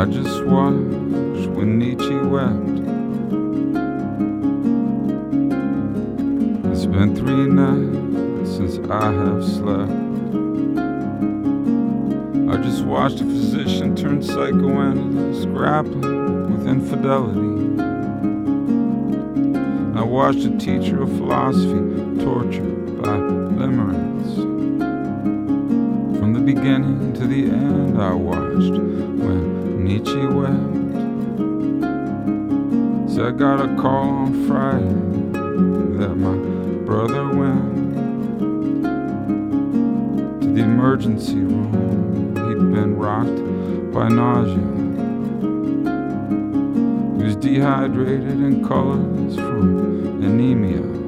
I just watched when Nietzsche wept. It's been 3 nights since I have slept. I just watched a physician turn psychoanalyst grappling with infidelity. I watched a teacher of philosophy tortured by limerence. From the beginning to the end I watched when Nietzsche wept. So I got a call on Friday that my brother went to the emergency room. He'd been rocked by nausea. He was dehydrated and colorless from anemia.